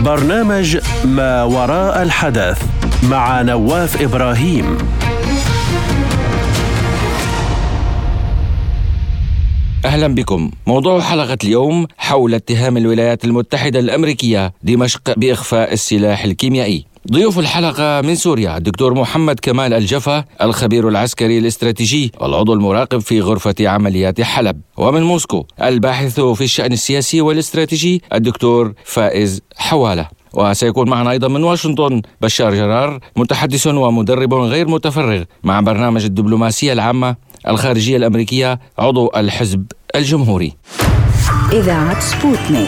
برنامج ما وراء الحدث مع نواف إبراهيم. أهلا بكم. موضوع حلقة اليوم حول اتهام الولايات المتحدة الأمريكية دمشق بإخفاء السلاح الكيميائي. ضيوف الحلقة من سوريا الدكتور محمد كمال الجفا، الخبير العسكري الاستراتيجي والعضو المراقب في غرفة عمليات حلب، ومن موسكو الباحث في الشأن السياسي والاستراتيجي الدكتور فائز حوالة. وسيكون معنا أيضا من واشنطن بشار جرار، متحدث ومدرب غير متفرغ مع برنامج الدبلوماسية العامة الخارجية الأمريكية، عضو الحزب الجمهوري. إذاعة سبوتنيك.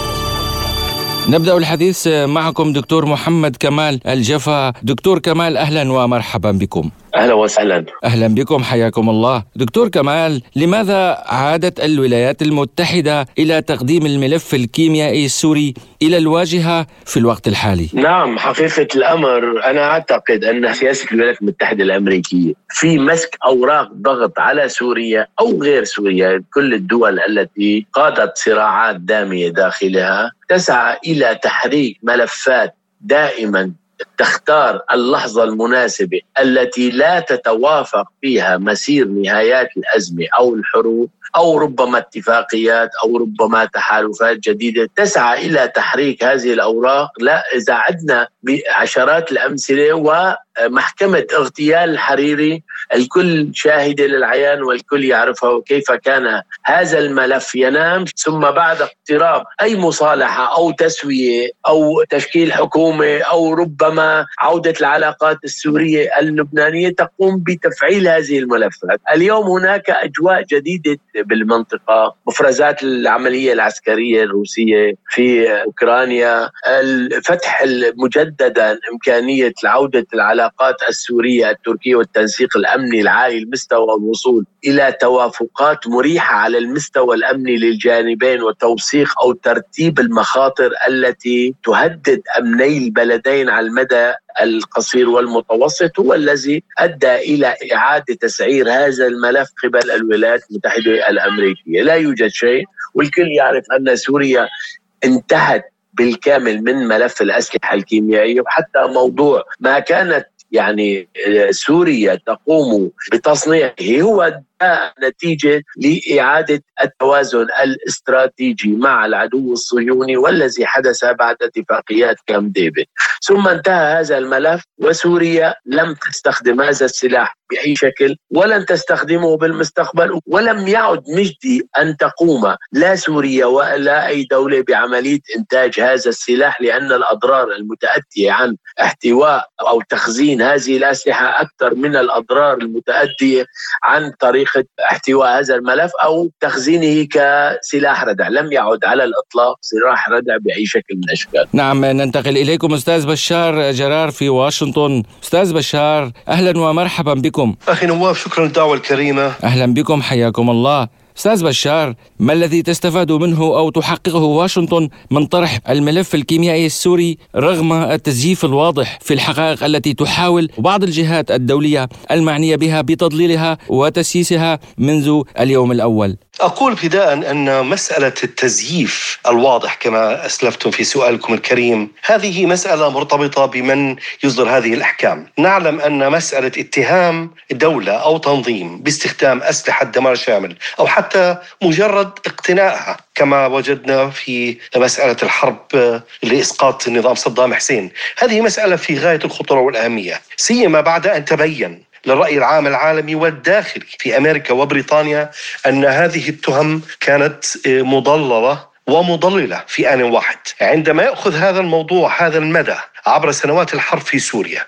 نبدأ الحديث معكم دكتور محمد كمال الجفا. دكتور كمال، أهلا ومرحبا بكم. أهلا وسهلا. أهلا بكم، حياكم الله. دكتور كمال، لماذا عادت الولايات المتحدة إلى تقديم الملف الكيميائي السوري إلى الواجهة في الوقت الحالي؟ نعم، حقيقة الأمر أنا أعتقد أن سياسة الولايات المتحدة الأمريكية في مسك أوراق ضغط على سوريا أو غير سوريا، كل الدول التي قادت صراعات دامية داخلها تسعى إلى تحريك ملفات دائما تختار اللحظة المناسبة التي لا تتوافق فيها مسير نهايات الأزمة أو الحروب أو ربما اتفاقيات أو ربما تحالفات جديدة، تسعى إلى تحريك هذه الأوراق. لا، إذا عدنا بعشرات الأمثلة، ومحكمة اغتيال الحريري الكل شاهدة للعيان والكل يعرفها، وكيف كان هذا الملف ينام ثم بعد اقتراب أي مصالحة أو تسوية أو تشكيل حكومة أو ربما عودة العلاقات السورية اللبنانية تقوم بتفعيل هذه الملفات. اليوم هناك أجواء جديدة بالمنطقة، مفرزات العملية العسكرية الروسية في أوكرانيا، الفتح مجددا إمكانية عودة العلاقات السورية التركية والتنسيق الأمني العالي المستوى والوصول إلى توافقات مريحة على المستوى الأمني للجانبين وتوثيق أو ترتيب المخاطر التي تهدد أمني البلدين على المدى القصير والمتوسط، هو الذي أدى إلى إعادة تسعير هذا الملف قبل الولايات المتحدة الأمريكية. لا يوجد شيء، والكل يعرف أن سوريا انتهت بالكامل من ملف الأسلحة الكيميائية، وحتى موضوع ما كانت سوريا تقوم بتصنيعه هو نتيجة لإعادة التوازن الاستراتيجي مع العدو الصهيوني والذي حدث بعد اتفاقيات كامب ديفيد. ثم انتهى هذا الملف، وسوريا لم تستخدم هذا السلاح بأي شكل ولن تستخدمه بالمستقبل، ولم يعد مجدي أن تقوم لا سوريا ولا أي دولة بعملية إنتاج هذا السلاح، لأن الأضرار المتأتية عن احتواء أو تخزين هذه الأسلحة أكثر من الأضرار المتأتية عن طريق احتواء هذا الملف أو تخزينه كسلاح ردع. لم يعد على الإطلاق سلاح ردع بأي شكل من الأشكال. نعم، ننتقل إليكم أستاذ بشار جرار في واشنطن. أستاذ بشار، أهلا ومرحبا بكم. أخي نواف، شكرا للدعوة الكريمة. أهلا بكم، حياكم الله. أستاذ بشار، ما الذي تستفاد منه أو تحققه واشنطن من طرح الملف الكيميائي السوري رغم التزييف الواضح في الحقائق التي تحاول بعض الجهات الدولية المعنية بها بتضليلها وتسييسها منذ اليوم الأول؟ أقول ابتداء أن مسألة التزييف الواضح كما أسلفتم في سؤالكم الكريم هذه مسألة مرتبطة بمن يصدر هذه الأحكام. نعلم أن مسألة اتهام دولة أو تنظيم باستخدام أسلحة دمار شامل أو حتى مجرد اقتنائها كما وجدنا في مسألة الحرب لإسقاط نظام صدام حسين، هذه مسألة في غاية الخطورة والأهمية، سيما بعد أن تبين للرأي العام العالمي والداخلي في أمريكا وبريطانيا أن هذه التهم كانت مضللة ومضللة في آن واحد. عندما يأخذ هذا الموضوع هذا المدى عبر سنوات الحرب في سوريا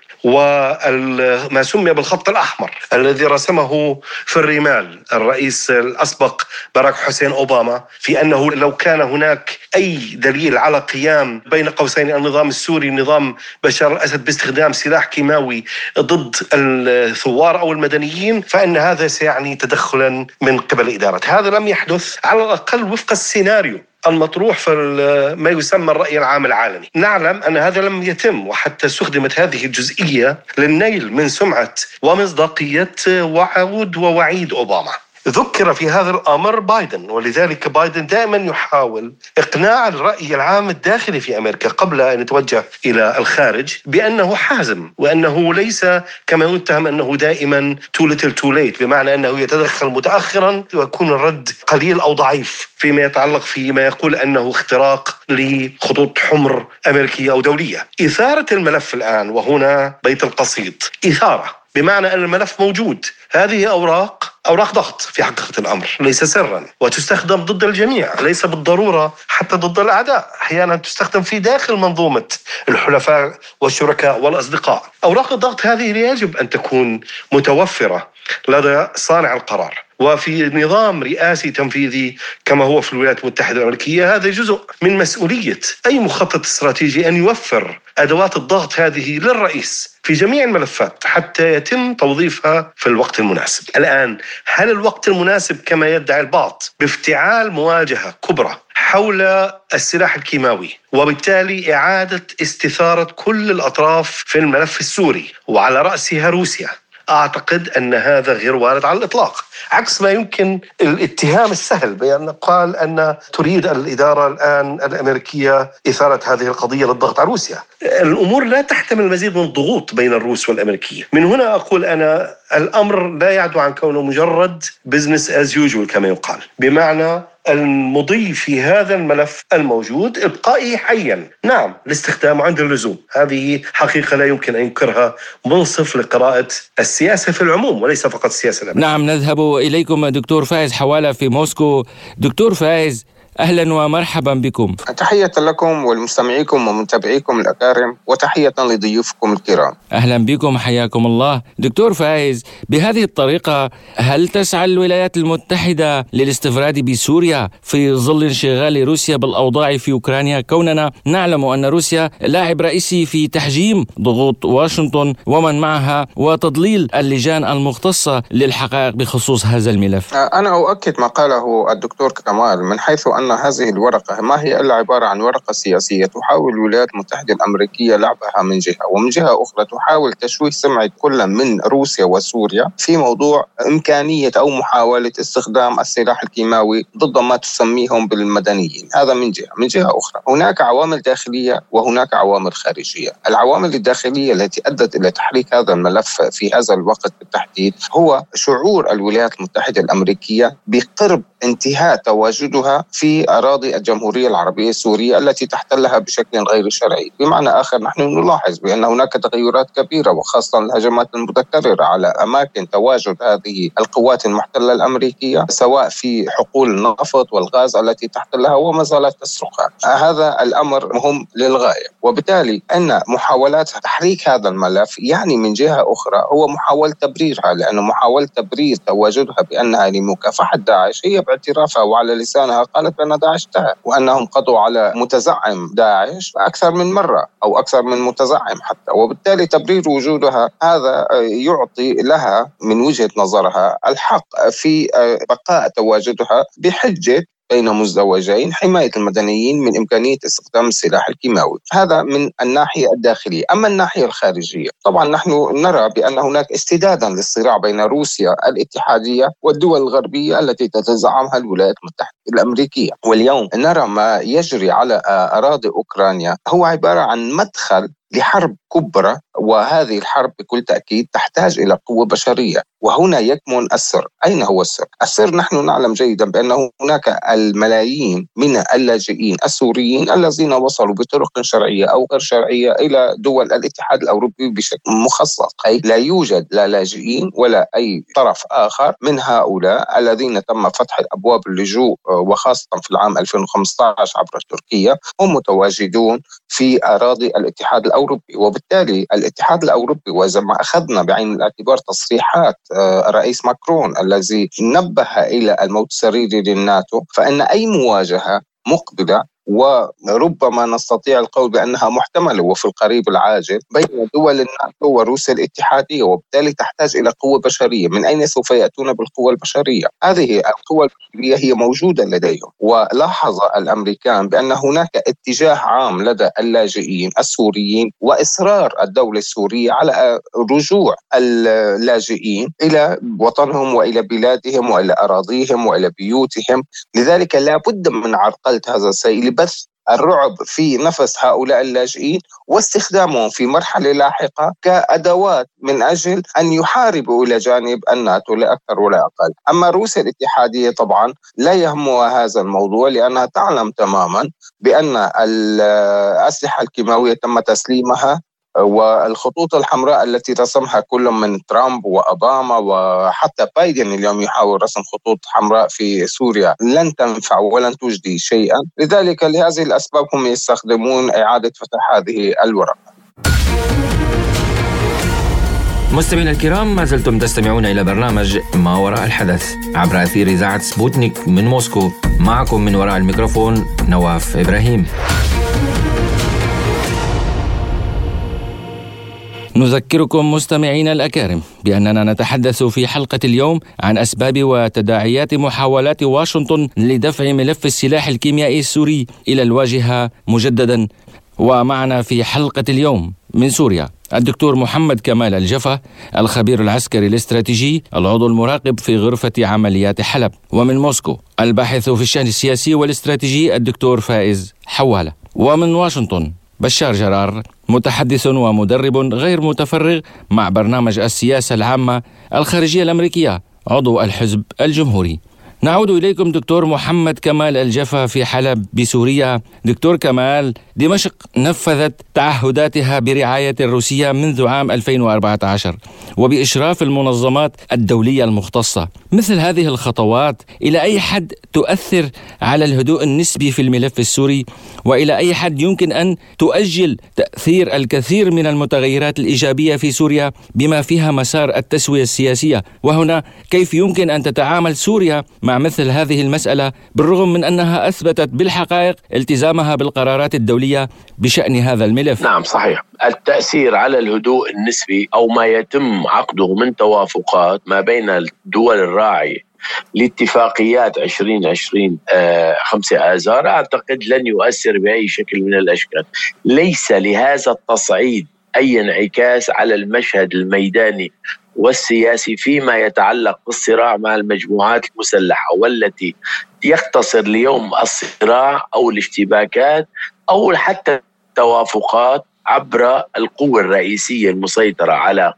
وما سمي بالخط الأحمر الذي رسمه في الرمال الرئيس الأسبق باراك حسين أوباما، في أنه لو كان هناك أي دليل على قيام بين قوسين النظام السوري نظام بشار الأسد باستخدام سلاح كيماوي ضد الثوار أو المدنيين فإن هذا سيعني تدخلا من قبل إدارة. هذا لم يحدث على الأقل وفق السيناريو المطروح في ما يسمى الرأي العام العالمي. نعلم أن هذا لم يتم، وحتى استخدمت هذه الجزئية للنيل من سمعة ومصداقية وعود ووعيد أوباما. ذكر في هذا الأمر بايدن، ولذلك بايدن دائما يحاول إقناع الرأي العام الداخلي في أمريكا قبل أن يتوجه إلى الخارج بأنه حازم، وأنه ليس كما يتهم أنه دائما too little too late، بمعنى أنه يتدخل متأخرا ويكون الرد قليل أو ضعيف فيما يتعلق فيما يقول أنه اختراق لخطوط حمر أمريكية أو دولية. إثارة الملف الآن، وهنا بيت القصيد، إثارة بمعنى أن الملف موجود. هذه أوراق ضغط في حقيقة الأمر، ليس سرا، وتستخدم ضد الجميع، ليس بالضرورة حتى ضد الأعداء، أحيانا تستخدم في داخل منظومة الحلفاء والشركاء والأصدقاء. أوراق الضغط هذه يجب أن تكون متوفرة لدى صانع القرار، وفي نظام رئاسي تنفيذي كما هو في الولايات المتحدة الأمريكية هذا جزء من مسؤولية أي مخطط استراتيجي أن يوفر أدوات الضغط هذه للرئيس في جميع الملفات حتى يتم توظيفها في الوقت المناسب. الآن هل الوقت المناسب كما يدعي البعض بافتعال مواجهة كبرى حول السلاح الكيماوي وبالتالي إعادة استثارة كل الأطراف في الملف السوري وعلى رأسها روسيا؟ أعتقد أن هذا غير وارد على الإطلاق، عكس ما يمكن الاتهام السهل بأن قال أن تريد الإدارة الآن الأمريكية إثارة هذه القضية للضغط على روسيا. الأمور لا تحتمل المزيد من الضغوط بين الروس والأمريكيين. من هنا أقول أنا الأمر لا يعدو عن كونه مجرد business as usual كما يقال، بمعنى المضي في هذا الملف الموجود إبقائه حيا، نعم لاستخدامه عند اللزوم. هذه حقيقة لا يمكن أن ينكرها منصف لقراءة السياسة في العموم وليس فقط السياسة الأمريكية. نعم، نذهب إليكم دكتور فايز حوالة في موسكو. دكتور فايز، أهلا ومرحبا بكم. تحية لكم ولمستمعيكم ومتابعيكم الأكارم، وتحية لضيوفكم الكرام. أهلا بكم، حياكم الله. دكتور فايز، بهذه الطريقة هل تسعى الولايات المتحدة للاستفراد بسوريا في ظل انشغال روسيا بالأوضاع في أوكرانيا، كوننا نعلم أن روسيا لاعب رئيسي في تحجيم ضغوط واشنطن ومن معها وتضليل اللجان المختصة للحقائق بخصوص هذا الملف؟ أنا أؤكد ما قاله الدكتور كمال من حيث أن هذه الورقة ما هي إلا عبارة عن ورقة سياسية تحاول الولايات المتحدة الأمريكية لعبها من جهة، ومن جهة أخرى تحاول تشويه سمعة كل من روسيا وسوريا في موضوع إمكانية أو محاولة استخدام السلاح الكيماوي ضد ما تسميهم بالمدنيين. هذا من جهة. من جهة أخرى هناك عوامل داخلية وهناق عوامل خارجية. العوامل الداخلية التي أدت إلى تحريك هذا الملف في هذا الوقت بالتحديد هو شعور الولايات المتحدة الأمريكية بقرب انتهاء تواجدها في أراضي الجمهورية العربية السورية التي تحتلها بشكل غير شرعي. بمعنى آخر نحن نلاحظ بأن هناك تغيرات كبيرة، وخاصة الهجمات المتكررة على أماكن تواجد هذه القوات المحتلة الأمريكية، سواء في حقول النفط والغاز التي تحتلها وما زالت تسرقها. هذا الأمر مهم للغاية، وبالتالي أن محاولات تحريك هذا الملف يعني من جهة أخرى هو محاولة تبريرها، لأنه محاولة تبرير تواجدها بأنها لمكافحة داعش هي باعترافها وعلى لسانها قالت أن داعش انتهى، وأنهم قضوا على متزعم داعش أكثر من مرة أو أكثر من متزعم حتى، وبالتالي تبرير وجودها هذا يعطي لها من وجهة نظرها الحق في بقاء تواجدها بحجة بين مزدوجين حماية المدنيين من إمكانية استخدام السلاح الكيماوي. هذا من الناحية الداخلية. أما الناحية الخارجية، طبعا نحن نرى بأن هناك استدادا للصراع بين روسيا الاتحادية والدول الغربية التي تتزعمها الولايات المتحدة الأمريكية، واليوم نرى ما يجري على أراضي أوكرانيا هو عبارة عن مدخل لحرب كبرى، وهذه الحرب بكل تأكيد تحتاج إلى قوة بشرية، وهنا يكمن السر. أين هو السر؟ السر نحن نعلم جيدا بأن هناك الملايين من اللاجئين السوريين الذين وصلوا بطرق شرعية أو غير شرعية إلى دول الاتحاد الأوروبي بشكل مخصص، أي لا يوجد لا لاجئين ولا أي طرف آخر من هؤلاء الذين تم فتح أبواب اللجوء، وخاصة في العام 2015 عبر تركيا، هم متواجدون في أراضي الاتحاد الأوروبي. وبالتالي الاتحاد الأوروبي، وإذا ما أخذنا بعين الاعتبار تصريحات الرئيس ماكرون الذي نبه إلى الموت السريري للناتو، فإن أي مواجهة مقبلة وربما نستطيع القول بأنها محتملة وفي القريب العاجل بين دول الناتو وروسيا الاتحادية، وبالتالي تحتاج إلى قوة بشرية. من أين سوف يأتون بالقوة البشرية؟ هذه القوة البشرية هي موجودة لديهم، ولاحظ الأمريكان بأن هناك اتجاه عام لدى اللاجئين السوريين وإصرار الدولة السورية على رجوع اللاجئين إلى وطنهم وإلى بلادهم وإلى أراضيهم وإلى بيوتهم. لذلك لا بد من عرقلة هذا الشيء لبث الرعب في نفس هؤلاء اللاجئين واستخدامهم في مرحلة لاحقة كأدوات من أجل أن يحاربوا إلى جانب الناتو لا أكثر ولا أقل. أما روسيا الاتحادية طبعا لا يهمها هذا الموضوع، لأنها تعلم تماما بأن الأسلحة الكيماوية تم تسليمها، والخطوط الحمراء التي رسمها كل من ترامب وأوباما وحتى بايدن اليوم يحاول رسم خطوط حمراء في سوريا لن تنفع ولن تجدي شيئا. لذلك لهذه الأسباب هم يستخدمون إعادة فتح هذه الورقة. مستمعينا الكرام، ما زلتم تستمعون إلى برنامج ما وراء الحدث عبر أثير إذاعة سبوتنيك من موسكو. معكم من وراء الميكروفون نواف إبراهيم. نذكركم مستمعينا الأكارم بأننا نتحدث في حلقة اليوم عن أسباب وتداعيات محاولات واشنطن لدفع ملف السلاح الكيميائي السوري إلى الواجهة مجددا. ومعنا في حلقة اليوم من سوريا الدكتور محمد كمال الجفا، الخبير العسكري الاستراتيجي، العضو المراقب في غرفة عمليات حلب. ومن موسكو الباحث في الشأن السياسي والاستراتيجي الدكتور فائز حوالة. ومن واشنطن بشار جرار، متحدث ومدرب غير متفرغ مع برنامج السياسة العامة الخارجية الأمريكية، عضو الحزب الجمهوري. نعود إليكم دكتور محمد كمال الجفا في حلب بسوريا. دكتور كمال، دمشق نفذت تعهداتها برعاية الروسية منذ عام 2014 وبإشراف المنظمات الدولية المختصة. مثل هذه الخطوات إلى أي حد تؤثر على الهدوء النسبي في الملف السوري، وإلى أي حد يمكن أن تؤجل تأثير الكثير من المتغيرات الإيجابية في سوريا بما فيها مسار التسوية السياسية؟ وهنا كيف يمكن أن تتعامل سوريا مع مثل هذه المسألة بالرغم من أنها أثبتت بالحقائق التزامها بالقرارات الدولية بشأن هذا الملف؟ نعم صحيح. التأثير على الهدوء النسبي أو ما يتم عقده من توافقات ما بين الدول الراعية لاتفاقيات 2020 5 آذار أعتقد لن يؤثر بأي شكل من الأشكال. ليس لهذا التصعيد أي انعكاس على المشهد الميداني والسياسي فيما يتعلق بالصراع مع المجموعات المسلحة، والتي يختصر اليوم الصراع أو الاشتباكات أو حتى التوافقات عبر القوة الرئيسية المسيطرة على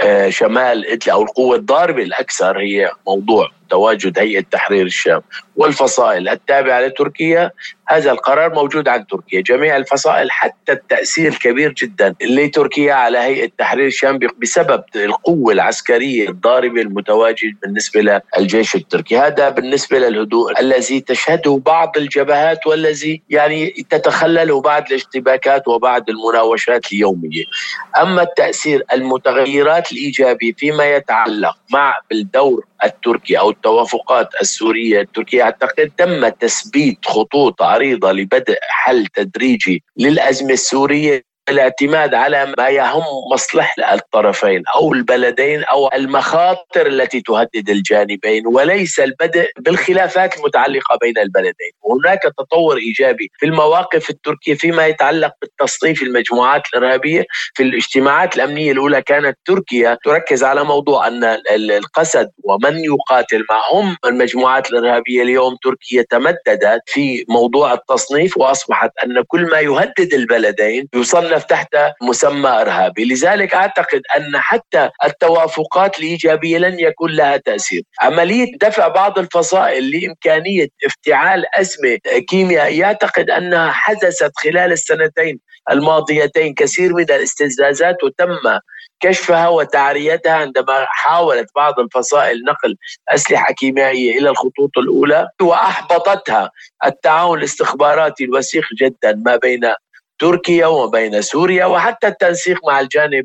شمال إدلب، أو القوة الضاربة الأكثر هي موضوع تواجد هيئة تحرير الشام والفصائل التابعة لتركيا. هذا القرار موجود عند تركيا، جميع الفصائل، حتى التأثير كبير جدا لتركيا على هيئة تحرير الشام بسبب القوة العسكرية الضاربة المتواجد بالنسبة للجيش التركي. هذا بالنسبة للهدوء الذي تشهده بعض الجبهات والذي يعني تتخلله بعض الاشتباكات وبعض المناوشات اليومية. أما التأثير المتغيرات الإيجابي فيما يتعلق مع الدور التركي أو التوافقات السورية التركية، أعتقد تم تثبيت خطوط عريضة لبدء حل تدريجي للأزمة السورية، الاعتماد على ما يهم مصلحة الطرفين أو البلدين أو المخاطر التي تهدد الجانبين، وليس البدء بالخلافات المتعلقة بين البلدين. وهناك تطور إيجابي في المواقف التركية فيما يتعلق بالتصنيف المجموعات الإرهابية. في الاجتماعات الأمنية الأولى كانت تركيا تركز على موضوع أن القسد ومن يقاتل معهم المجموعات الإرهابية. اليوم تركيا تمددت في موضوع التصنيف وأصبحت أن كل ما يهدد البلدين يصنف تحت مسمى إرهابي. لذلك أعتقد أن حتى التوافقات الإيجابية لن يكون لها تأثير. عملية دفع بعض الفصائل لإمكانية افتعال أزمة كيميائية أعتقد أنها حدثت خلال السنتين الماضيتين كثير من الاستفزازات، وتم كشفها وتعريتها عندما حاولت بعض الفصائل نقل أسلحة كيميائية إلى الخطوط الأولى، وأحبطتها التعاون الاستخباراتي الوثيق جدا ما بين تركيا وبين سوريا، وحتى التنسيق مع الجانب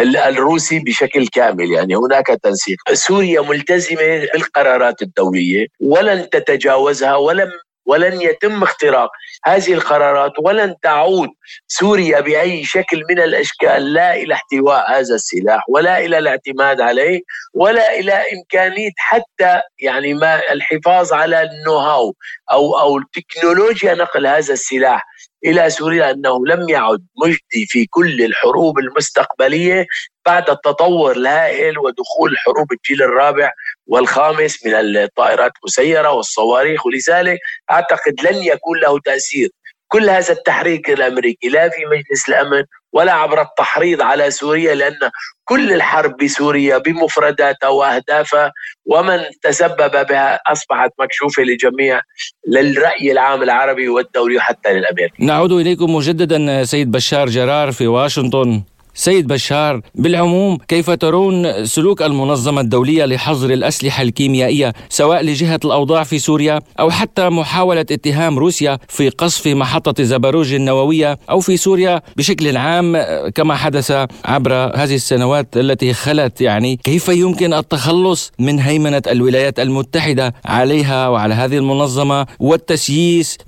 الروسي بشكل كامل. يعني هناك تنسيق. سوريا ملتزمة بالقرارات الدولية ولن تتجاوزها ولن يتم اختراق هذه القرارات، ولن تعود سوريا بأي شكل من الأشكال لا إلى احتواء هذا السلاح ولا إلى الاعتماد عليه ولا إلى إمكانية حتى يعني ما الحفاظ على النو-هاو أو تكنولوجيا نقل هذا السلاح إلى سوريا، أنه لم يعد مجدي في كل الحروب المستقبلية بعد التطور الهائل ودخول حروب الجيل الرابع والخامس من الطائرات المسيرة والصواريخ، ولذلك أعتقد لن يكون له تأثير كل هذا التحريك الأمريكي لا في مجلس الأمن ولا عبر التحريض على سوريا، لأن كل الحرب بسوريا بمفرداتها وأهدافها ومن تسبب بها أصبحت مكشوفة لجميع للرأي العام العربي والدولي وحتى للأمريكي. نعود إليكم مجددا سيد بشار جرار في واشنطن. سيد بشار، بالعموم كيف ترون سلوك المنظمة الدولية لحظر الأسلحة الكيميائية سواء لجهة الأوضاع في سوريا أو حتى محاولة اتهام روسيا في قصف محطة زاباروج النووية أو في سوريا بشكل عام كما حدث عبر هذه السنوات التي خلت؟ يعني كيف يمكن التخلص من هيمنة الولايات المتحدة عليها وعلى هذه المنظمة والتسييس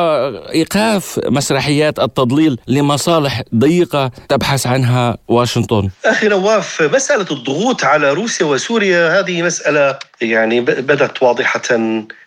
وإيقاف مسرحيات التضليل لمصالح ضيقة تبحث عنها واشنطن؟ أخي نواف، مسألة الضغوط على روسيا وسوريا هذه مسألة يعني بدت واضحة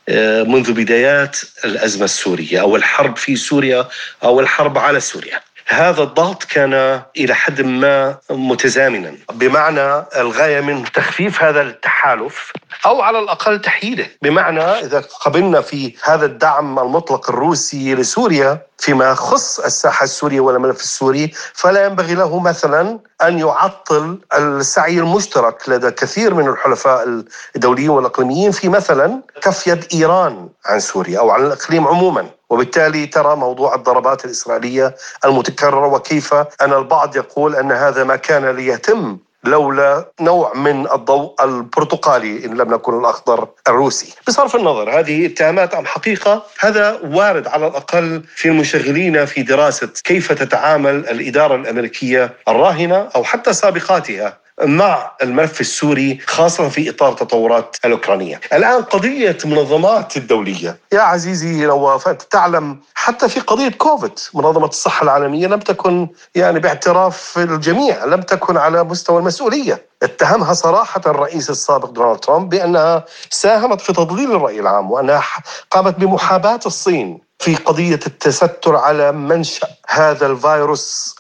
منذ بدايات الأزمة السورية أو الحرب في سوريا أو الحرب على سوريا. هذا الضغط كان إلى حد ما متزامنا، بمعنى الغاية من تخفيف هذا التحالف أو على الأقل تحييده، بمعنى إذا قبلنا في هذا الدعم المطلق الروسي لسوريا فيما يخص الساحة السورية والملف السوري، فلا ينبغي له مثلا أن يعطل السعي المشترك لدى كثير من الحلفاء الدوليين والإقليميين في مثلا كف يد إيران عن سوريا أو عن الإقليم عموما. وبالتالي ترى موضوع الضربات الإسرائيلية المتكررة، وكيف أن البعض يقول أن هذا ما كان ليتم لولا نوع من الضوء البرتقالي إن لم نكن الأخضر الروسي. بصرف النظر هذه اتهامات أم حقيقة، هذا وارد على الأقل في المشغلين في دراسة كيف تتعامل الإدارة الأمريكية الراهنة أو حتى سابقاتها مع الملف السوري، خاصة في إطار تطورات الأوكرانية. الآن قضية منظمات الدولية يا عزيزي نواف، أنت تعلم حتى في قضية كوفيد منظمة الصحة العالمية لم تكن يعني باعتراف الجميع لم تكن على مستوى المسؤولية. اتهمها صراحة الرئيس السابق دونالد ترامب بأنها ساهمت في تضليل الرأي العام، وأنها قامت بمحاباة الصين في قضية التستر على منشأ هذا الفيروس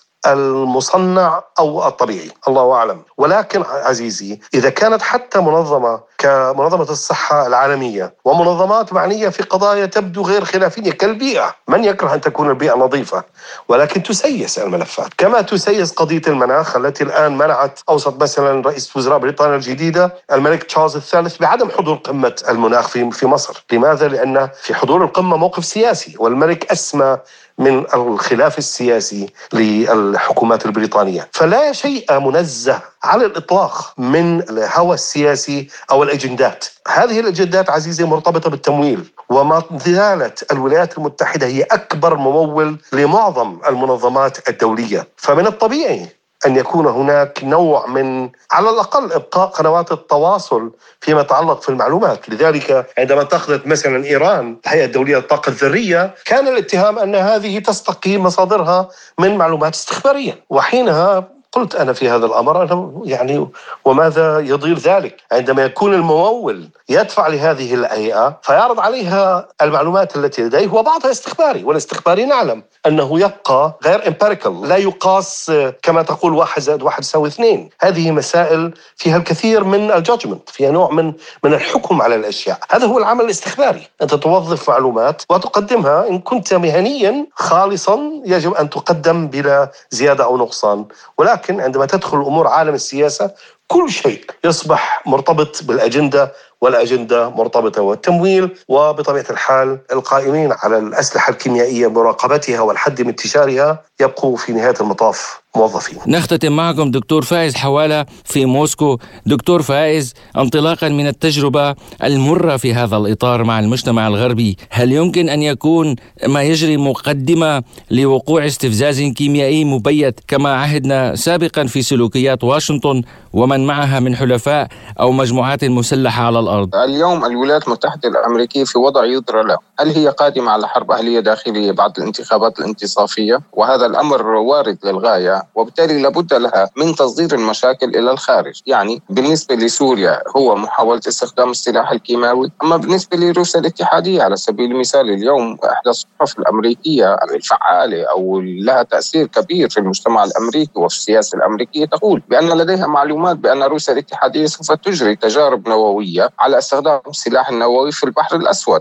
المصنع أو الطبيعي، الله أعلم. ولكن عزيزي، إذا كانت حتى منظمة كمنظمة الصحة العالمية ومنظمات معنية في قضايا تبدو غير خلافية كالبيئة، من يكره أن تكون البيئة نظيفة، ولكن تسيس الملفات كما تسيس قضية المناخ التي الآن منعت أوسط مثلا رئيس وزراء بريطانيا الجديدة الملك تشارلز الثالث بعدم حضور قمة المناخ في مصر. لماذا؟ لأن في حضور القمة موقف سياسي، والملك أسمى من الخلاف السياسي للحكومات البريطانية. فلا شيء منزه على الإطلاق من الهوى السياسي أو الأجندات. هذه الأجندات عزيزي مرتبطة بالتمويل، وما زالت الولايات المتحدة هي أكبر ممول لمعظم المنظمات الدولية، فمن الطبيعي أن يكون هناك نوع من على الأقل إبقاء قنوات التواصل فيما يتعلق في المعلومات. لذلك عندما اتخذت مثلا إيران الهيئة الدولية للطاقة الذرية كان الاتهام أن هذه تستقي مصادرها من معلومات استخبارية، وحينها قلت أنا في هذا الأمر أنا يعني وماذا يضير ذلك عندما يكون الممول يدفع لهذه الهيئة فيعرض عليها المعلومات التي لديه وبعضها استخباري، والاستخباري نعلم أنه يبقى غير empirical، لا يقاس كما تقول 1 زائد 1 يساوي 2. هذه مسائل فيها الكثير من الجادجمنت، فيها نوع من الحكم على الأشياء. هذا هو العمل الاستخباري، أنت توظف معلومات وتقدمها، إن كنت مهنيا خالصا يجب أن تقدم بلا زيادة أو نقصان. ولكن عندما تدخل أمور عالم السياسة كل شيء يصبح مرتبط بالأجندة، والأجندة مرتبطة والتمويل، وبطبيعة الحال القائمين على الأسلحة الكيميائية مراقبتها والحد من انتشارها يبقوا في نهاية المطاف موظفين. نختتم معكم دكتور فائز حوالة في موسكو. دكتور فائز، انطلاقا من التجربة المرة في هذا الإطار مع المجتمع الغربي، هل يمكن أن يكون ما يجري مقدمة لوقوع استفزاز كيميائي مبيت كما عهدنا سابقا في سلوكيات واشنطن ومن معها من حلفاء أو مجموعات مسلحة على الأرض؟ اليوم الولايات المتحدة الأمريكية في وضع يدرى له، هل هي قادمة على حرب أهلية داخلية بعد الانتخابات الانتصافية؟ وهذا الأمر وارد للغاية، وبالتالي لابد لها من تصدير المشاكل إلى الخارج. يعني بالنسبة لسوريا هو محاولة استخدام السلاح الكيماوي، أما بالنسبة لروسيا الاتحادية على سبيل المثال اليوم إحدى الصحف الأمريكية الفعالة أو لها تأثير كبير في المجتمع الأمريكي وفي السياسة الأمريكية تقول بأن لديها معلومات بأن روسيا الاتحادية سوف تجري تجارب نووية على استخدام السلاح النووي في البحر الأسود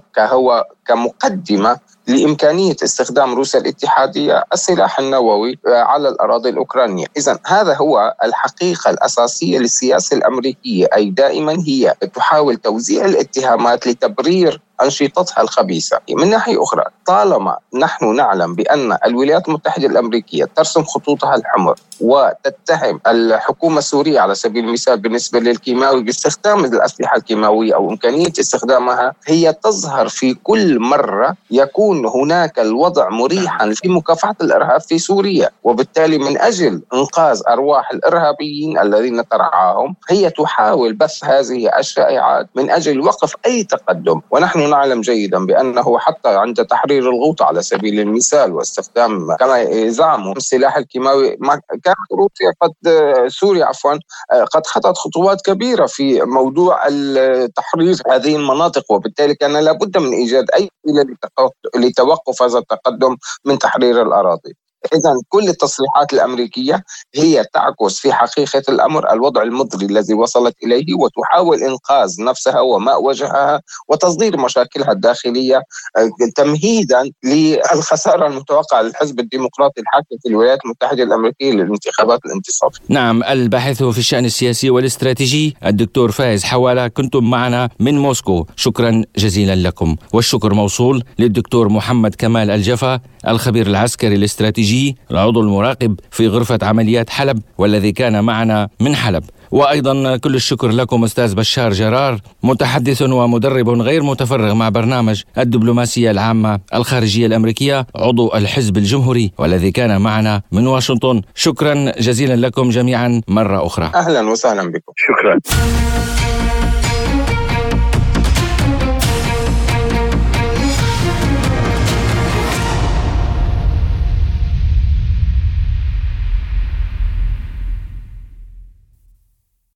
كمقدمة لإمكانية استخدام روسيا الاتحادية السلاح النووي على الأراضي الأوكرانية. إذن هذا هو الحقيقة الأساسية للسياسة الأمريكية، أي دائما هي تحاول توزيع الاتهامات لتبرير أنشطتها الخبيثة. من ناحية أخرى طالما نحن نعلم بأن الولايات المتحدة الأمريكية ترسم خطوطها الحمر وتتهم الحكومة السورية على سبيل المثال بالنسبة للكيماوي باستخدام الأسلحة الكيماوية أو إمكانية استخدامها، هي تظهر في كل مرة يكون هناك الوضع مريحا في مكافحة الإرهاب في سوريا، وبالتالي من أجل إنقاذ أرواح الإرهابيين الذين ترعاهم هي تحاول بث هذه الشائعات من أجل وقف أي تقدم. ونحن نعلم جيدا بأنه حتى عند تحرير الغوطة على سبيل المثال واستخدام كما زعموا السلاح الكيماوي، كانت سوريا قد خطت خطوات كبيرة في موضوع تحرير هذه المناطق، وبالتالي كان لابد من إيجاد أي وسيلة لتوقف هذا التقدم من تحرير الأراضي. إذن كل التصريحات الأمريكية هي تعكس في حقيقة الأمر الوضع المضري الذي وصلت إليه، وتحاول إنقاذ نفسها وما وجهها وتصدير مشاكلها الداخلية تمهيدا للخسارة المتوقعة للحزب الديمقراطي الحاكم في الولايات المتحدة الأمريكية للانتخابات الانتصافية. نعم، الباحث في الشأن السياسي والاستراتيجي الدكتور فايز حوالة كنتم معنا من موسكو، شكرا جزيلا لكم. والشكر موصول للدكتور محمد كمال الجفا الخبير العسكري الاستراتيجي العضو المراقب في غرفة عمليات حلب والذي كان معنا من حلب. وأيضا كل الشكر لكم أستاذ بشار جرار متحدث ومدرب غير متفرغ مع برنامج الدبلوماسية العامة الخارجية الأمريكية عضو الحزب الجمهوري والذي كان معنا من واشنطن. شكرا جزيلا لكم جميعا مرة أخرى. أهلا وسهلا بكم. شكرا.